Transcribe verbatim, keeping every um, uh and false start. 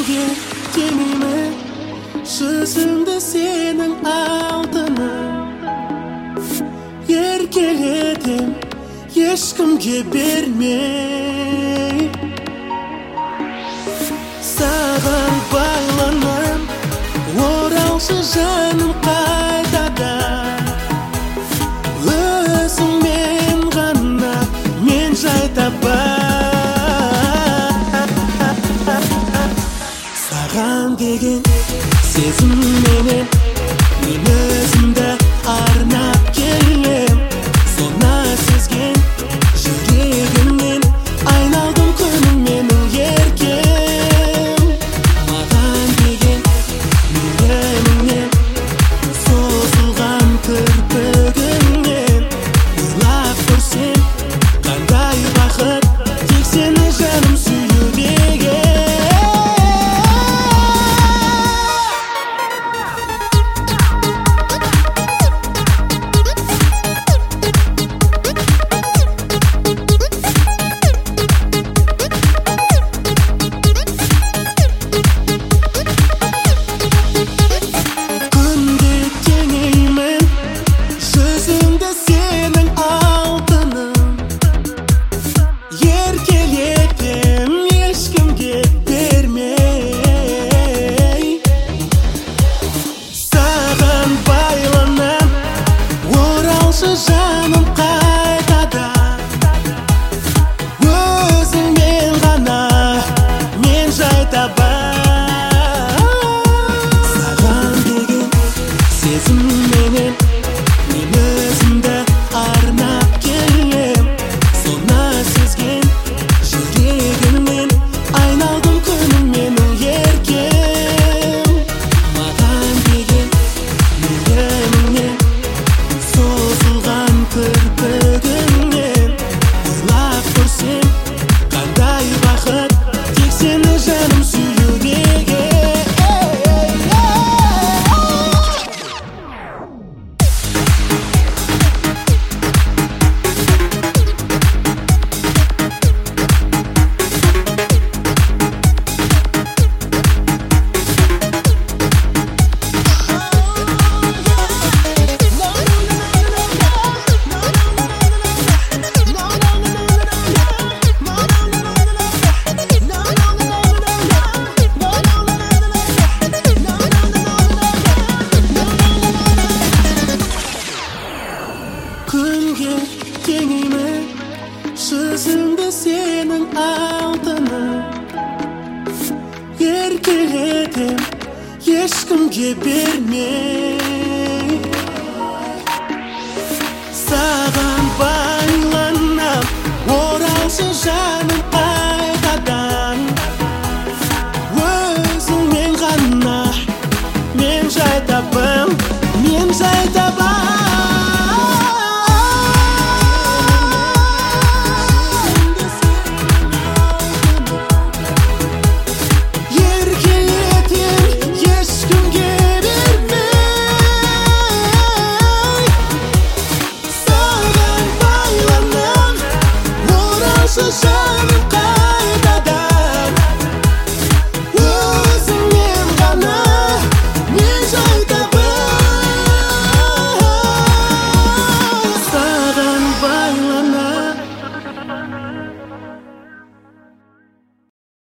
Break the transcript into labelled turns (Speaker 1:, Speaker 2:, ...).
Speaker 1: Күнге теңеймін жүзімді сенің алтыным, еркелетем ешкімге бермей. Саған байланам, оралшы жаным қайтадан. Өзіңмен ғана мен жай табам. Саған деген сезімменен мен өзімді арнап келем. Соны сезген жүрегімнен айналдым күнім менің еркем. Маған деген мейіріміңнен, созылған кірпігіңнен ойлап көрсем қандай бақыт, тек сені жаным сүюдегі. Жаным қайтадан, өзіңмен ғана мен жай табам. Саған деген сезімменен мен өзімді арнап келем. Соны сезген жүрегімнен айналдым күнім менің еркем. Маған деген мейіріміңнен, созылған кірпігіңнен ойлап көрсем қандай бақыт, тек сені жаным сүюдегі. Күнге теңеймін жүзімді сенің алтыным, еркелетем ешкімге бермей. Саған байланам, оралшы жаным қайтадан. Өзіңмен ғана мен жай табам, мен жай табам. Жаным